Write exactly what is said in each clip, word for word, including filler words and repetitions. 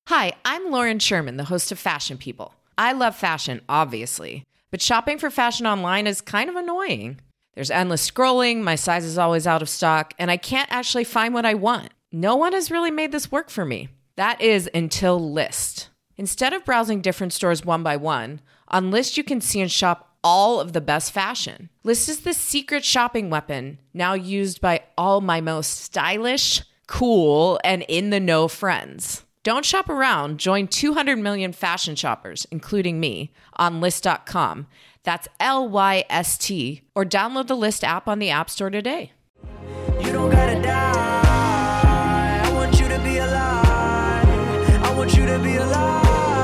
Hi, I'm Lauren Sherman, the host of Fashion People. I love fashion, obviously, but shopping for fashion online is kind of annoying. There's endless scrolling, my size is always out of stock, and I can't actually find what I want. No one has really made this work for me. That is until Lyst. Instead of browsing different stores one by one, on Lyst you can see and shop all of the best fashion. Lyst is the secret shopping weapon, now used by all my most stylish, cool, and in-the-know friends. Don't shop around. Join two hundred million fashion shoppers, including me, on Lyst dot com. That's L Y S T. Or download the Lyst app on the App Store today. You don't gotta die. I want you to be alive. I want you to be alive.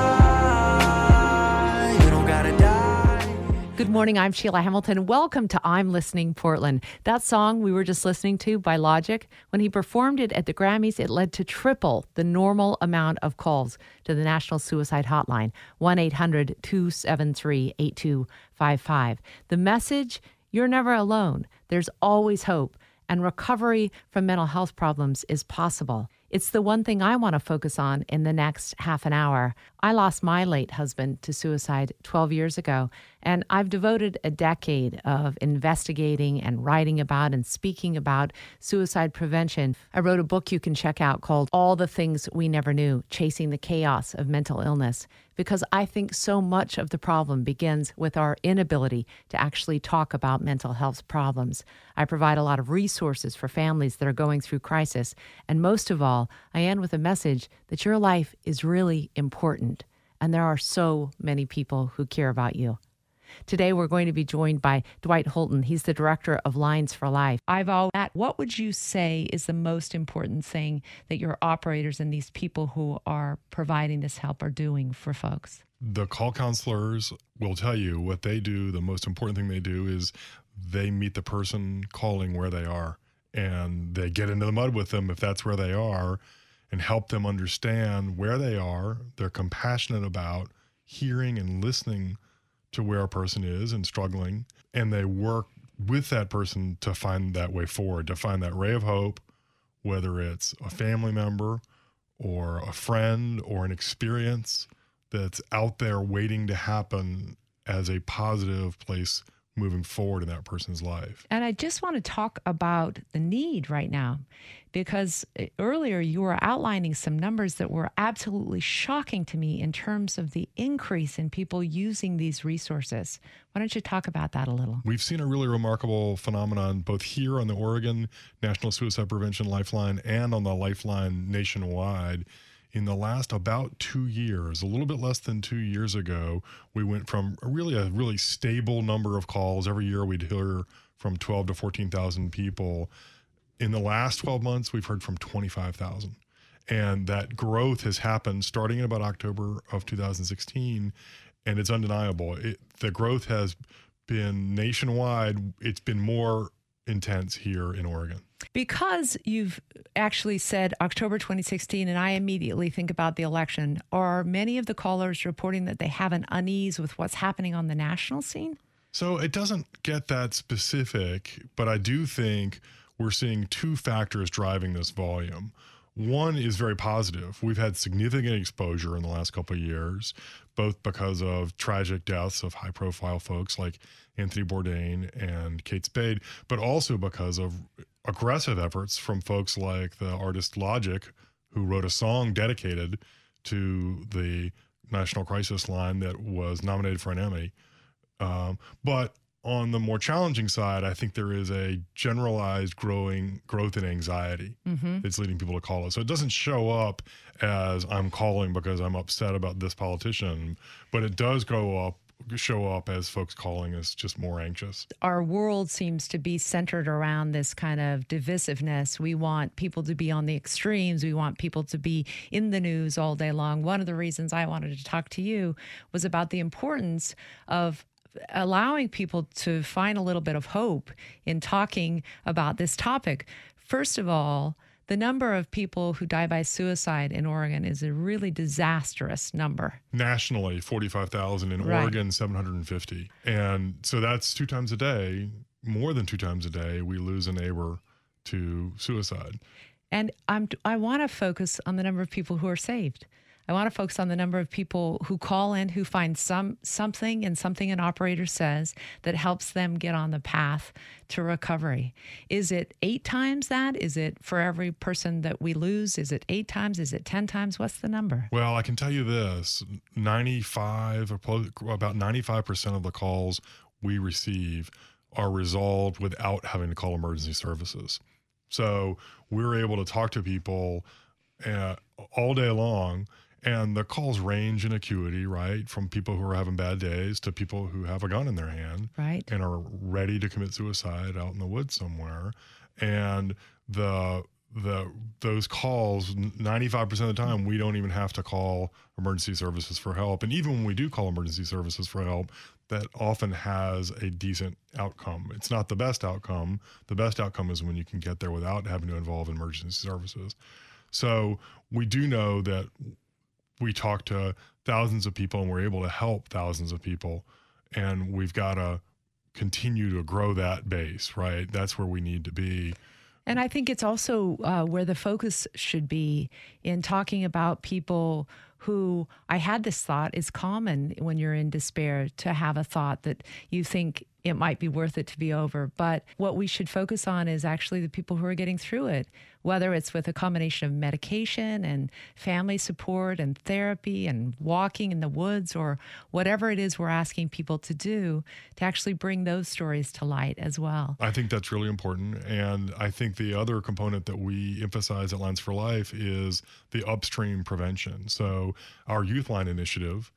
You don't gotta die. Good morning, I'm Sheila Hamilton. Welcome to I'm Listening Portland. That song we were just listening to by Logic, when he performed it at the Grammys, it led to triple the normal amount of calls to the National Suicide Hotline, one eight hundred two seven three eight two five five. The message, you're never alone. There's always hope, and recovery from mental health problems is possible. It's the one thing I want to focus on in the next half an hour. I lost my late husband to suicide twelve years ago, and I've devoted a decade of investigating and writing about and speaking about suicide prevention. I wrote a book you can check out called All the Things We Never Knew, Chasing the Chaos of Mental Illness, because I think so much of the problem begins with our inability to actually talk about mental health problems. I provide a lot of resources for families that are going through crisis, and most of all, I end with a message that your life is really important, and there are so many people who care about you. Today, we're going to be joined by Dwight Holton. He's the director of Lines for Life. I've always, what would you say is the most important thing that your operators and these people who are providing this help are doing for folks? The call counselors will tell you what they do. The most important thing they do is they meet the person calling where they are, and they get into the mud with them if that's where they are and help them understand where they are. They're compassionate about hearing and listening to where a person is and struggling, and they work with that person to find that way forward, to find that ray of hope, whether it's a family member or a friend or an experience that's out there waiting to happen as a positive place moving forward in that person's life. And I just want to talk about the need right now, because earlier you were outlining some numbers that were absolutely shocking to me in terms of the increase in people using these resources. Why don't you talk about that a little? We've seen a really remarkable phenomenon both here on the Oregon National Suicide Prevention Lifeline and on the Lifeline nationwide. In the last about two years, a little bit less than two years ago, we went from a really a really stable number of calls. Every year we'd hear from twelve to fourteen thousand people. In the last twelve months, we've heard from twenty-five thousand. And that growth has happened starting in about October of two thousand sixteen, and it's undeniable. It, the growth has been nationwide. It's been more intense here in Oregon. Because you've actually said October twenty sixteen, and I immediately think about the election, are many of the callers reporting that they have an unease with what's happening on the national scene? So it doesn't get that specific, but I do think we're seeing two factors driving this volume. One is very positive. We've had significant exposure in the last couple of years, both because of tragic deaths of high-profile folks like Anthony Bourdain and Kate Spade, but also because of aggressive efforts from folks like the artist Logic, who wrote a song dedicated to the National Crisis Line that was nominated for an Emmy. Um, but on the more challenging side, I think there is a generalized growing growth in anxiety mm-hmm. that's leading people to call us. So it doesn't show up as I'm calling because I'm upset about this politician, but it does go up show up as folks calling us just more anxious. Our world seems to be centered around this kind of divisiveness. We want people to be on the extremes. We want people to be in the news all day long. One of the reasons I wanted to talk to you was about the importance of allowing people to find a little bit of hope in talking about this topic. First of all, the number of people who die by suicide in Oregon is a really disastrous number. Nationally, forty-five thousand. In right. Oregon, seven hundred fifty. And so that's two times a day, more than two times a day, we lose a neighbor to suicide. And I'm, I want to focus on the number of people who are saved. I want to focus on the number of people who call in who find some something and something an operator says that helps them get on the path to recovery. Is it eight times that? Is it for every person that we lose? Is it eight times? Is it ten times? What's the number? Well, I can tell you this, ninety-five, about ninety-five percent of the calls we receive are resolved without having to call emergency services. So we're able to talk to people uh, all day long, and the calls range in acuity, right? From people who are having bad days to people who have a gun in their hand, right, and are ready to commit suicide out in the woods somewhere. And the the those calls, ninety-five percent of the time, we don't even have to call emergency services for help. And even when we do call emergency services for help, that often has a decent outcome. It's not the best outcome. The best outcome is when you can get there without having to involve emergency services. So we do know that we talk to thousands of people and we're able to help thousands of people. And we've got to continue to grow that base, right? That's where we need to be. And I think it's also uh, where the focus should be in talking about people who, I had this thought, it's common when you're in despair to have a thought that you think it might be worth it to be over. But what we should focus on is actually the people who are getting through it, whether it's with a combination of medication and family support and therapy and walking in the woods or whatever it is we're asking people to do to actually bring those stories to light as well. I think that's really important. And I think the other component that we emphasize at Lines for Life is the upstream prevention. So our Youth Line initiative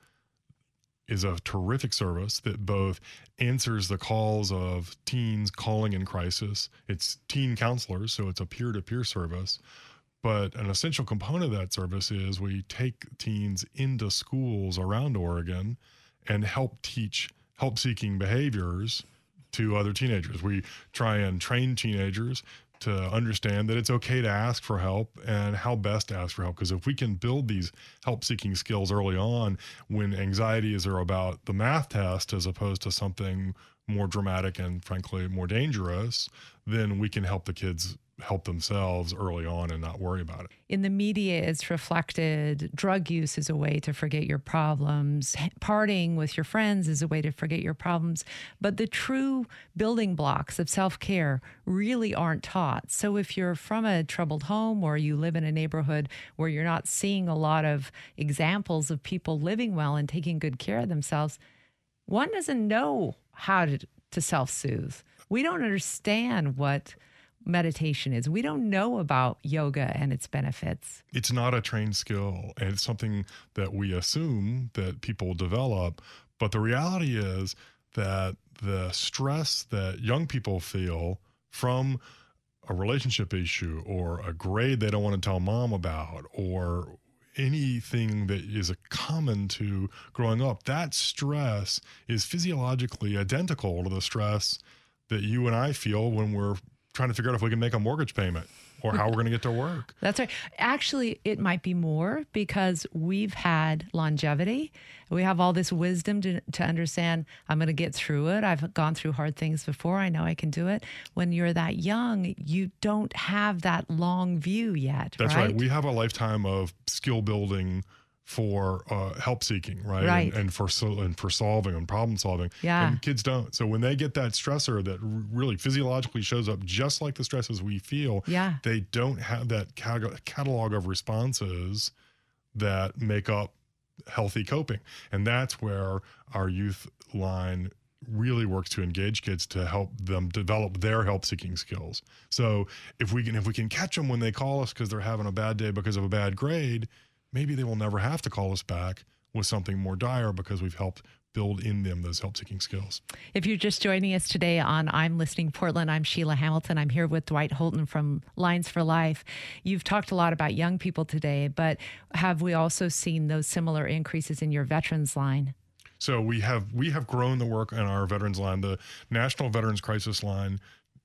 is a terrific service that both answers the calls of teens calling in crisis. It's teen counselors, so it's a peer-to-peer service. But an essential component of that service is we take teens into schools around Oregon and help teach help-seeking behaviors to other teenagers. We try and train teenagers to understand that it's okay to ask for help and how best to ask for help. Because if we can build these help-seeking skills early on, when anxieties are about the math test as opposed to something more dramatic and frankly more dangerous, then we can help the kids help themselves early on and not worry about it. In the media, it's reflected drug use is a way to forget your problems. Partying with your friends is a way to forget your problems. But the true building blocks of self-care really aren't taught. So if you're from a troubled home or you live in a neighborhood where you're not seeing a lot of examples of people living well and taking good care of themselves, one doesn't know how to, to self-soothe. We don't understand what meditation is. We don't know about yoga and its benefits. It's not a trained skill, and it's something that we assume that people develop. But the reality is that the stress that young people feel from a relationship issue or a grade they don't want to tell mom about or anything that is common to growing up, that stress is physiologically identical to the stress that you and I feel when we're trying to figure out if we can make a mortgage payment or how we're going to get to work. That's right. Actually, it might be more because we've had longevity. We have all this wisdom to, to understand I'm going to get through it. I've gone through hard things before. I know I can do it. When you're that young, you don't have that long view yet. That's right. right. We have a lifetime of skill building for uh, help seeking, right? Right. And, and for so, and for solving and problem solving. Yeah. And kids don't. So when they get that stressor that r- really physiologically shows up just like the stresses we feel, Yeah. they don't have that cat- catalog of responses that make up healthy coping. And that's where our Youth Line really works to engage kids to help them develop their help-seeking skills. So if we can if we can catch them when they call us because they're having a bad day because of a bad grade, maybe they will never have to call us back with something more dire because we've helped build in them those help-seeking skills. If you're just joining us today on I'm Listening Portland, I'm Sheila Hamilton. I'm here with Dwight Holton from Lines for Life. You've talked a lot about young people today, but have we also seen those similar increases in your veterans line? So we have we have grown the work on our veterans line. The National Veterans Crisis Line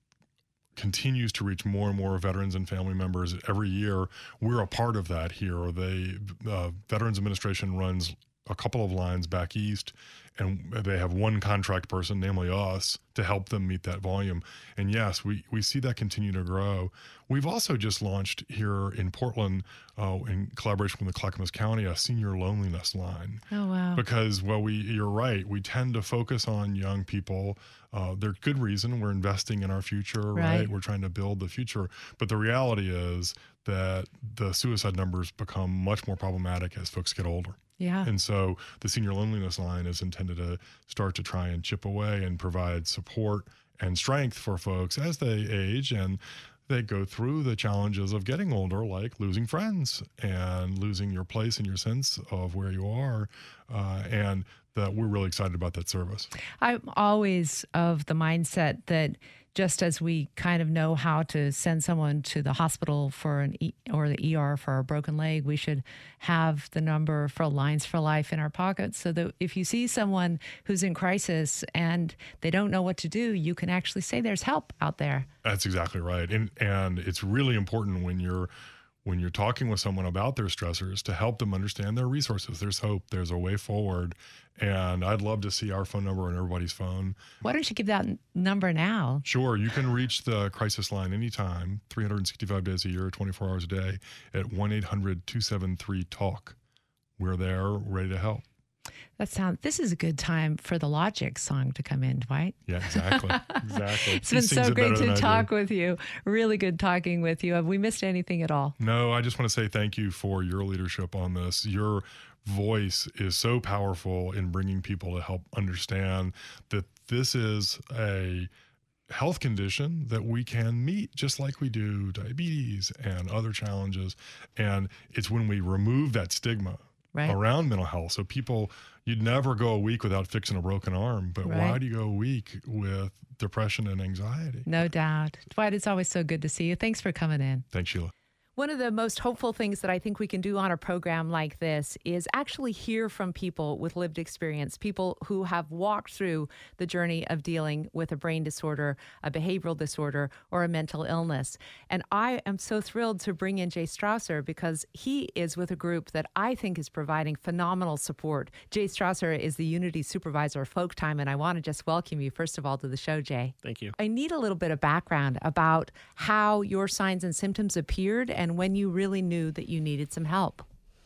continues to reach more and more veterans and family members every year. We're a part of that here. The uh, Veterans Administration runs a couple of lines back east, and they have one contract person, namely us, to help them meet that volume. And yes, we, we see that continue to grow. We've also just launched here in Portland, uh, in collaboration with the Clackamas County, a senior loneliness line. Oh, wow. Because, well, we you're right. We tend to focus on young people. Uh, there's good reason. We're investing in our future, right? Right. We're trying to build the future. But the reality is that the suicide numbers become much more problematic as folks get older. Yeah. And so the senior loneliness line is intended to start to try and chip away and provide support and strength for folks as they age and they go through the challenges of getting older, like losing friends and losing your place and your sense of where you are. Uh, and that we're really excited about that service. I'm always of the mindset that just as we kind of know how to send someone to the hospital for an e- or the E R for a broken leg, we should have the number for Lines for Life in our pockets so that if you see someone who's in crisis and they don't know what to do, you can actually say there's help out there. That's exactly right. And and it's really important when you're when you're talking with someone about their stressors to help them understand their resources. There's hope. There's a way forward. And I'd love to see our phone number on everybody's phone. Why don't you give that n- number now? Sure. You can reach the crisis line anytime, three hundred sixty-five days a year, twenty-four hours a day at one eight hundred two seven three talk. We're there, ready to help. That sounds. This is a good time for the Logic song to come in, Dwight. Yeah, exactly. Exactly. It's been so great to talk with you. Really good talking with you. Have we missed anything at all? No, I just want to say thank you for your leadership on this. Your voice is so powerful in bringing people to help understand that this is a health condition that we can meet just like we do diabetes and other challenges. And it's when we remove that stigma Right. around mental health. So people, you'd never go a week without fixing a broken arm, but Right. why do you go a week with depression and anxiety? No doubt. Dwight, it's always so good to see you. Thanks for coming in. Thanks, Sheila. One of the most hopeful things that I think we can do on a program like this is actually hear from people with lived experience, people who have walked through the journey of dealing with a brain disorder, a behavioral disorder, or a mental illness. And I am so thrilled to bring in Jay Strausser because he is with a group that I think is providing phenomenal support. Jay Strausser is the Unity Supervisor of Folk Time, and I want to just welcome you, first of all, to the show, Jay. Thank you. I need a little bit of background about how your signs and symptoms appeared and when you really knew that you needed some help.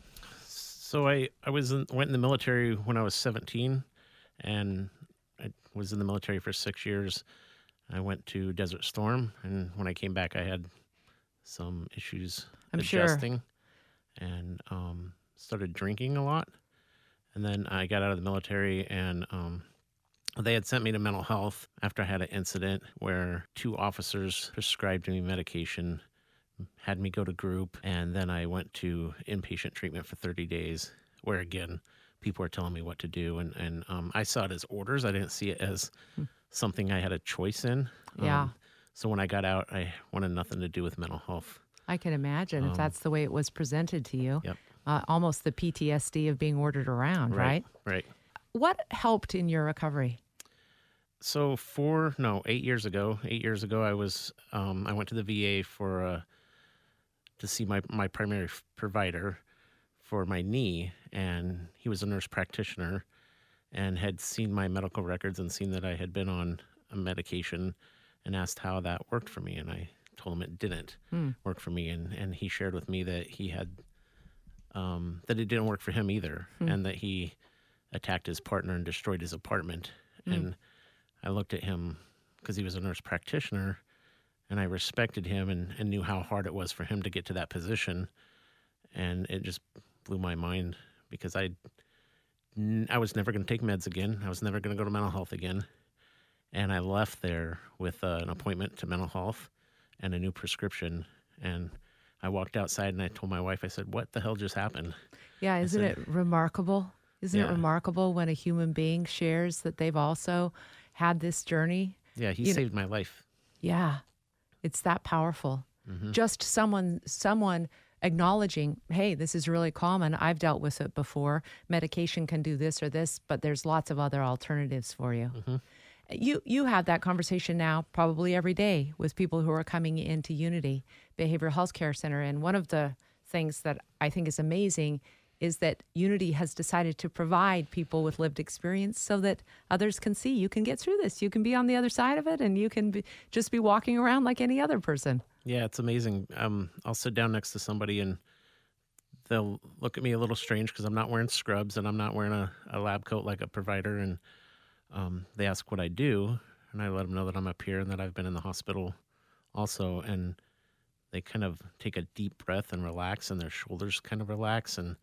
So I, I was in, went in the military when I was seventeen, and I was in the military for six years. I went to Desert Storm, and when I came back, I had some issues I'm sure. adjusting and um, started drinking a lot. And then I got out of the military, and um, they had sent me to mental health after I had an incident where two officers prescribed me medication, had me go to group, and then I went to inpatient treatment for thirty days, where again, people were telling me what to do. And, and um, I saw it as orders. I didn't see it as something I had a choice in. Yeah. Um, so when I got out, I wanted nothing to do with mental health. I can imagine if Um, that's the way it was presented to you. Yep. Uh, almost the P T S D of being ordered around, right? Right. What helped in your recovery? So four, no, eight years ago, eight years ago, I was, um, I went to the V A for, uh, to see my, my primary f- provider for my knee, and he was a nurse practitioner and had seen my medical records and seen that I had been on a medication and asked how that worked for me. And I told him it didn't Hmm. work for me. And, and he shared with me that he had, um, that it didn't work for him either, and that he attacked his partner and destroyed his apartment. And I looked at him because he was a nurse practitioner, and I respected him and, and knew how hard it was for him to get to that position. And it just blew my mind because I, I was never going to take meds again. I was never going to go to mental health again. And I left there with uh, an appointment to mental health and a new prescription. And I walked outside and I told my wife, I said, what the hell just happened? Yeah, isn't said- it remarkable? Isn't it Yeah. remarkable when a human being shares that they've also had this journey? Yeah, he You know- saved my life. Yeah, it's that powerful. Mm-hmm. Just someone, someone acknowledging, hey, this is really common. I've dealt with it before. Medication can do this or this, but there's lots of other alternatives for you. Mm-hmm. You you have that conversation now probably every day with people who are coming into Unity Behavioral Health Care Center. And one of the things that I think is amazing is that Unity has decided to provide people with lived experience so that others can see you can get through this. You can be on the other side of it, and you can be, just be walking around like any other person. Yeah, it's amazing. Um, I'll sit down next to somebody and they'll look at me a little strange because I'm not wearing scrubs and I'm not wearing a, a lab coat like a provider. And um, they ask what I do, and I let them know that I'm up here and that I've been in the hospital also. And they kind of take a deep breath and relax, and their shoulders kind of relax. And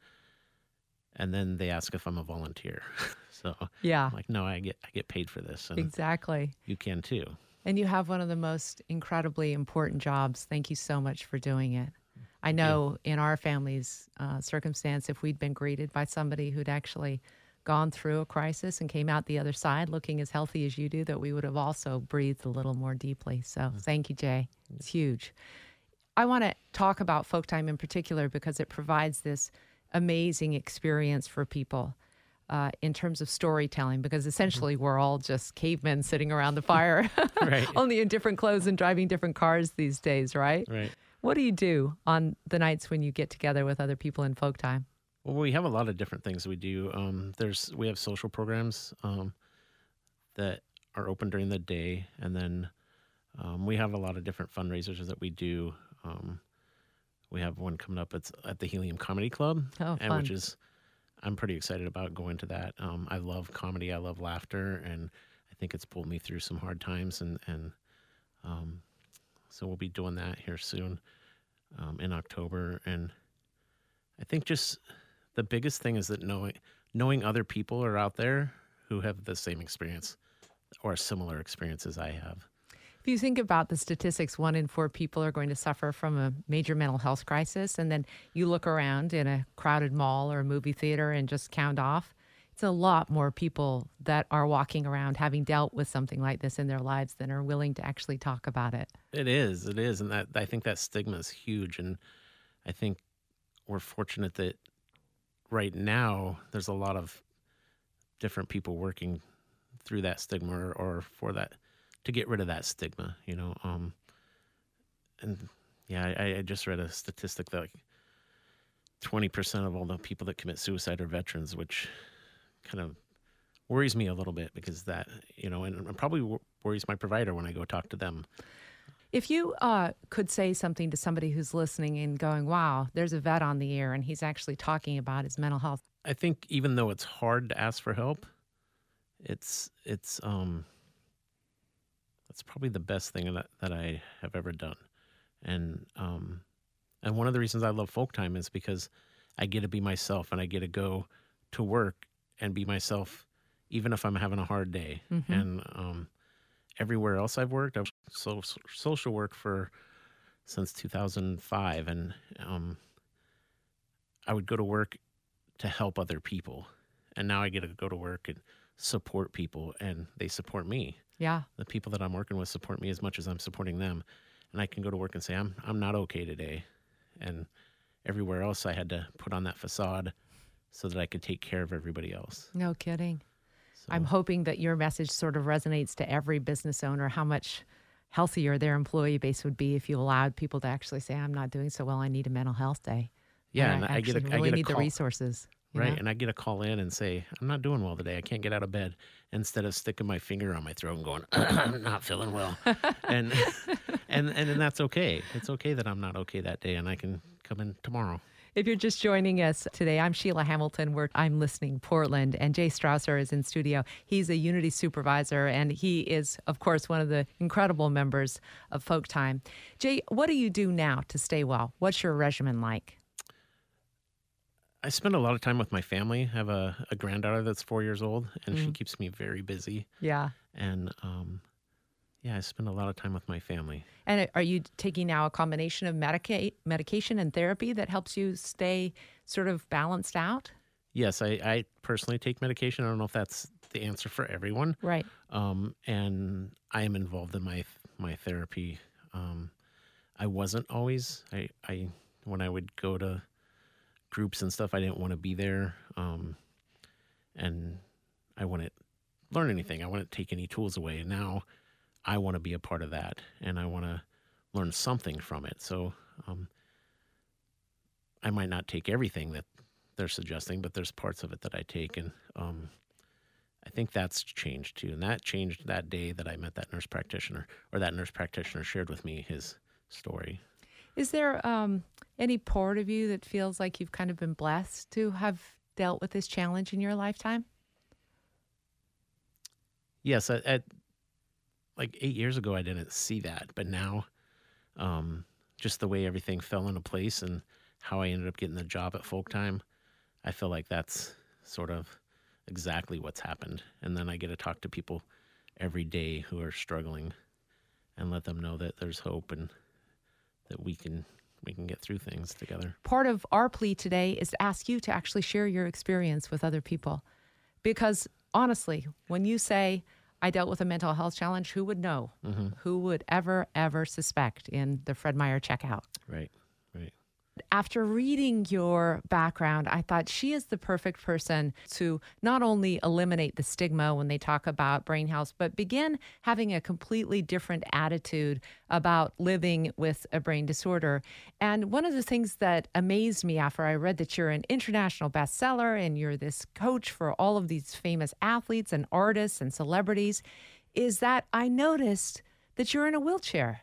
and then they ask if I'm a volunteer. So Yeah, I'm like, no, I get I get paid for this, and exactly. you can too. And you have one of the most incredibly important jobs. Thank you so much for doing it. I know in our family's uh, circumstance, if we'd been greeted by somebody who'd actually gone through a crisis and came out the other side looking as healthy as you do, that we would have also breathed a little more deeply. So thank you, Jay. It's huge. I want to talk about Folk Time in particular because it provides this amazing experience for people. Uh, in terms of storytelling, because essentially we're all just cavemen sitting around the fire, Right. only in different clothes and driving different cars these days, right? Right. What do you do on the nights when you get together with other people in Folk Time? Well, we have a lot of different things we do. Um, there's we have social programs um, that are open during the day, and then um, we have a lot of different fundraisers that we do. Um, we have one coming up. It's at the Helium Comedy Club, Oh, and fun. which is I'm pretty excited about going to that. Um, I love comedy. I love laughter, and I think it's pulled me through some hard times, and and um, so we'll be doing that here soon um, in October. And I think just the biggest thing is that knowing knowing other people are out there who have the same experience or similar experiences I have. If you think about the statistics, one in four people are going to suffer from a major mental health crisis. And then you look around in a crowded mall or a movie theater and just count off. It's a lot more people that are walking around having dealt with something like this in their lives than are willing to actually talk about it. It is, it is. And that I think that stigma is huge. And I think we're fortunate that right now there's a lot of different people working through that stigma or, or for that, to get rid of that stigma, you know. Um, and yeah, I, I just read a statistic that like twenty percent of all the people that commit suicide are veterans, which kind of worries me a little bit because that, you know, and, and probably wor- worries my provider when I go talk to them. If you uh, could say something to somebody who's listening and going, wow, there's a vet on the air and he's actually talking about his mental health. I think even though it's hard to ask for help, it's, it's, um, that's probably the best thing that, that I have ever done. And, um, and one of the reasons I love Folk Time is because I get to be myself and I get to go to work and be myself, even if I'm having a hard day. Mm-hmm. And, um, everywhere else I've worked, I've so, social work for since two thousand five. And, um, I would go to work to help other people. And now I get to go to work and support people and they support me. Yeah. The people that I'm working with support me as much as I'm supporting them. And I can go to work and say, I'm I'm not okay today. And everywhere else I had to put on that facade so that I could take care of everybody else. No kidding. So, I'm hoping that your message sort of resonates to every business owner, how much healthier their employee base would be if you allowed people to actually say, I'm not doing so well, I need a mental health day. yeah, and and I, I get a, actually I really get a need call, the resources. you right? know? And I get a call in and say, I'm not doing well today. I can't get out of bed. Instead of sticking my finger on my throat and going, I'm not feeling well. and, and, and and that's okay. It's okay that I'm not okay that day and I can come in tomorrow. If you're just joining us today, I'm Sheila Hamilton. We're I'm listening Portland, and Jay Strausser is in studio. He's a Unity supervisor, and he is, of course, one of the incredible members of Folk Time. Jay, what do you do now to stay well? What's your regimen like? I spend a lot of time with my family. I have a, a granddaughter that's four years old, and Mm. she keeps me very busy. Yeah. And um, yeah, I spend a lot of time with my family. And are you taking now a combination of medica- medication and therapy that helps you stay sort of balanced out? Yes, I, I personally take medication. I don't know if that's the answer for everyone. Right. Um, and I am involved in my my therapy. Um, I wasn't always. I, I when I would go to groups and stuff, I didn't want to be there. Um, and I wouldn't learn anything. I wouldn't take any tools away. And now I want to be a part of that, and I want to learn something from it. So um, I might not take everything that they're suggesting, but there's parts of it that I take, and um, I think that's changed too. And that changed that day that I met that nurse practitioner, or that nurse practitioner shared with me his story. Is there um, any part of you that feels like you've kind of been blessed to have dealt with this challenge in your lifetime? Yes, at, at like eight years ago, I didn't see that, but now, um, just the way everything fell into place and how I ended up getting the job at Folk Time, I feel like that's sort of exactly what's happened. And then I get to talk to people every day who are struggling and let them know that there's hope and that we can we can get through things together. Part of our plea today is to ask you to actually share your experience with other people. Because honestly, when you say, I dealt with a mental health challenge, who would know? Mm-hmm. Who would ever, ever suspect in the Fred Meyer checkout? Right, right. After reading your background, I thought she is the perfect person to not only eliminate the stigma when they talk about brain health, but begin having a completely different attitude about living with a brain disorder. And one of the things that amazed me after I read that you're an international bestseller and you're this coach for all of these famous athletes and artists and celebrities is that I noticed that you're in a wheelchair.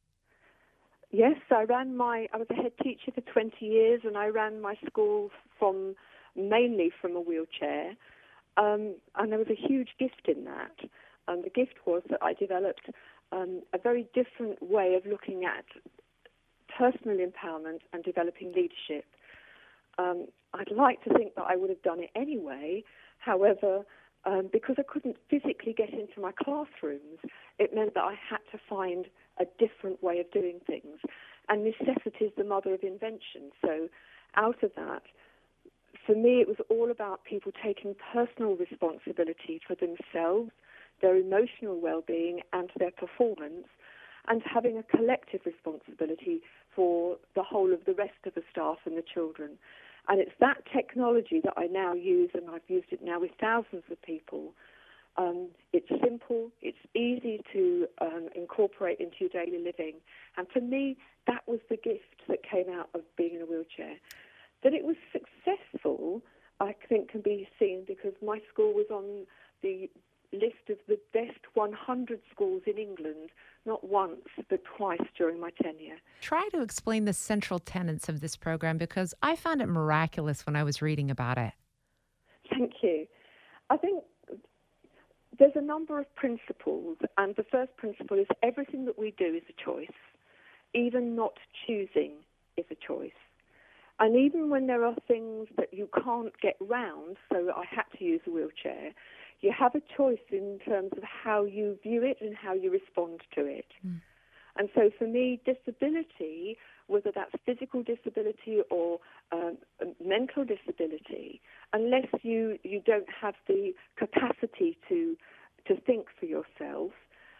Yes, I ran my, I was a head teacher for twenty years, and I ran my school from, mainly from a wheelchair. Um, and there was a huge gift in that. And the gift was that I developed um, a very different way of looking at personal empowerment and developing leadership. Um, I'd like to think that I would have done it anyway. However, um, because I couldn't physically get into my classrooms, it meant that I had to find a different way of doing things. And necessity is the mother of invention. So out of that, for me, it was all about people taking personal responsibility for themselves, their emotional well-being and their performance, and having a collective responsibility for the whole of the rest of the staff and the children. And it's that technology that I now use, and I've used it now with thousands of people. Um, it's simple, it's easy to um, incorporate into your daily living. And for me, that was the gift that came out of being in a wheelchair. That it was successful, I think, can be seen because my school was on the list of the best one hundred schools in England, not once, but twice during my tenure. Try to explain the central tenets of this program because I found it miraculous when I was reading about it. Thank you. I think there's a number of principles, and the first principle is everything that we do is a choice. Even not choosing is a choice. And even when there are things that you can't get round, so I had to use a wheelchair, you have a choice in terms of how you view it and how you respond to it. Mm. And so for me, disability, whether that's physical disability or um, mental disability, unless you, you don't have the capacity to to think for yourself,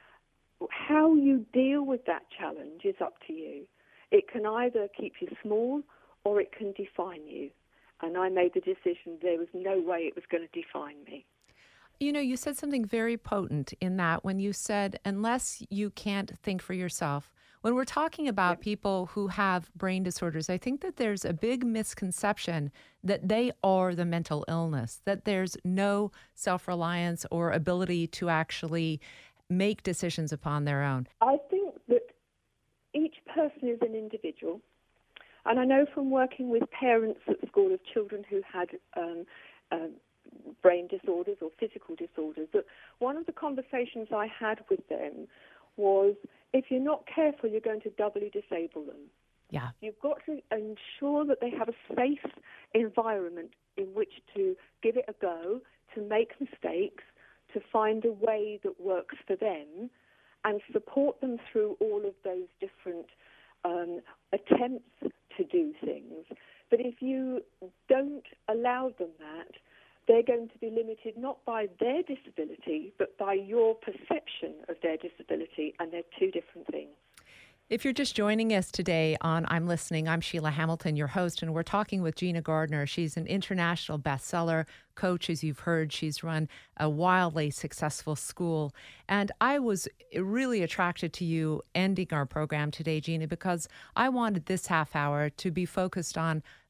how you deal with that challenge is up to you. It can either keep you small or it can define you. And I made the decision there was no way it was going to define me. You know, you said something very potent in that when you said, unless you can't think for yourself, when we're talking about people who have brain disorders, I think that there's a big misconception that they are the mental illness, that there's no self-reliance or ability to actually make decisions upon their own. I think that each person is an individual. And I know from working with parents at school of children who had um, um, brain disorders or physical disorders, that one of the conversations I had with them was, if you're not careful, you're going to doubly disable them. Yeah. You've got to ensure that they have a safe environment in which to give it a go, to make mistakes, to find a way that works for them, and support them through all of those different um, attempts to do things. But if you don't allow them that, they're going to be limited not by their disability, but by your perception of their disability, and they're two different things. If you're just joining us today on I'm Listening, I'm Sheila Hamilton, your host, and we're talking with Gina Gardner. She's an international bestseller coach, as you've heard. She's run a wildly successful school. And I was really attracted to you ending our program today, Gina, because I wanted this half hour to be focused on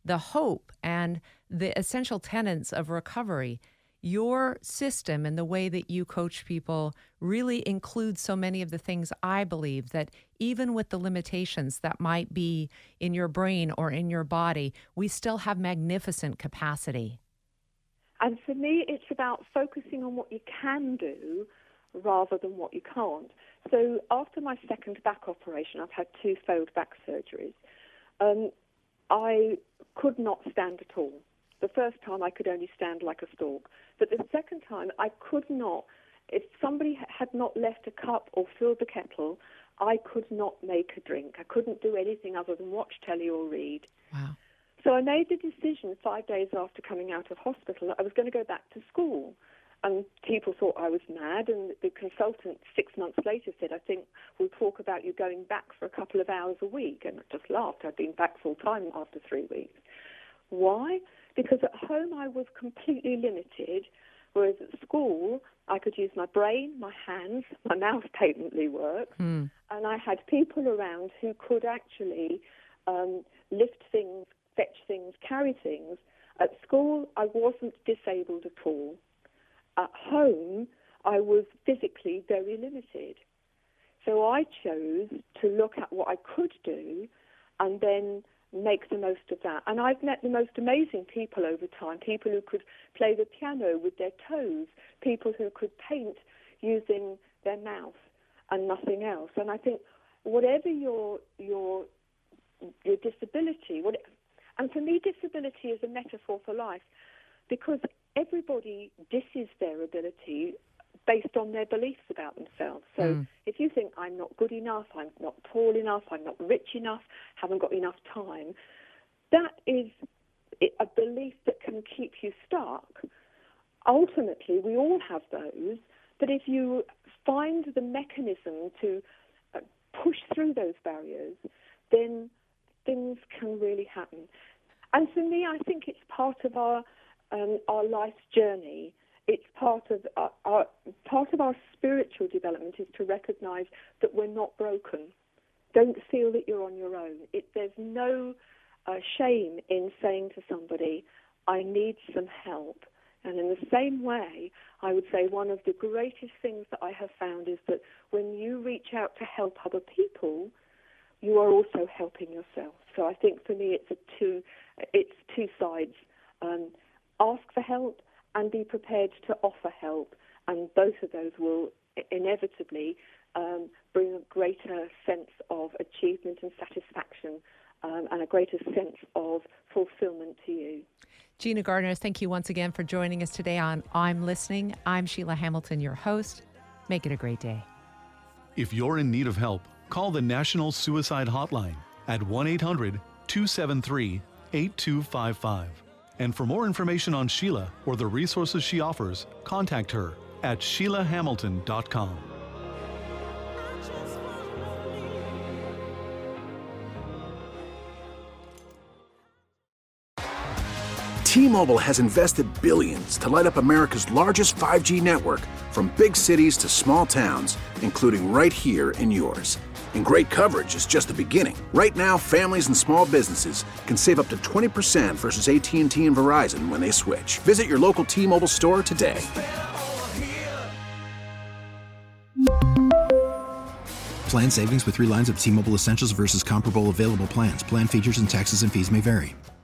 the hope and the essential tenets of recovery, your system and the way that you coach people really includes so many of the things I believe that even with the limitations that might be in your brain or in your body, we still have magnificent capacity. And for me, it's about focusing on what you can do rather than what you can't. So after my second back operation, I've had two failed back surgeries, um, I could not stand at all. The first time I could only stand like a stalk. But the second time I could not, if somebody had not left a cup or filled the kettle, I could not make a drink. I couldn't do anything other than watch telly or read. Wow. So I made the decision five days after coming out of hospital that I was going to go back to school. And people thought I was mad, and the consultant six months later said, I think we'll talk about you going back for a couple of hours a week. And I just laughed. I'd been back full time after three weeks. Why? Because at home I was completely limited, whereas at school I could use my brain, my hands, my mouth patently works, mm. and I had people around who could actually um, lift things, fetch things, carry things. At school I wasn't disabled at all. At home I was physically very limited. So I chose to look at what I could do and then make the most of that. And I've met the most amazing people over time, people who could play the piano with their toes, people who could paint using their mouth and nothing else. And I think whatever your your your disability, what, and for me disability is a metaphor for life, because everybody disses their ability based on their beliefs about themselves. So mm. if you think I'm not good enough, I'm not tall enough, I'm not rich enough, haven't got enough time, that is a belief that can keep you stuck. Ultimately, we all have those, but if you find the mechanism to push through those barriers, then things can really happen. And for me, I think it's part of our um, our life's journey. It's part of our, our part of our spiritual development is to recognise that we're not broken. Don't feel that you're on your own. It, there's no uh, shame in saying to somebody, I need some help. And in the same way, I would say one of the greatest things that I have found is that when you reach out to help other people, you are also helping yourself. So I think for me it's a two, it's two sides. Um, ask for help and be prepared to offer help, and both of those will inevitably um, bring a greater sense of achievement and satisfaction um, and a greater sense of fulfillment to you. Gina Gardner, thank you once again for joining us today on I'm Listening. I'm Sheila Hamilton, your host. Make it a great day. If you're in need of help, call the National Suicide Hotline at one eight hundred two seven three eight two five five. And for more information on Sheila or the resources she offers, contact her at sheila hamilton dot com. T-Mobile has invested billions to light up America's largest five G network, from big cities to small towns, including right here in yours. And great coverage is just the beginning. Right now, families and small businesses can save up to twenty percent versus A T and T and Verizon when they switch. Visit your local T-Mobile store today. Plan savings with three lines of T-Mobile Essentials versus comparable available plans. Plan features and taxes and fees may vary.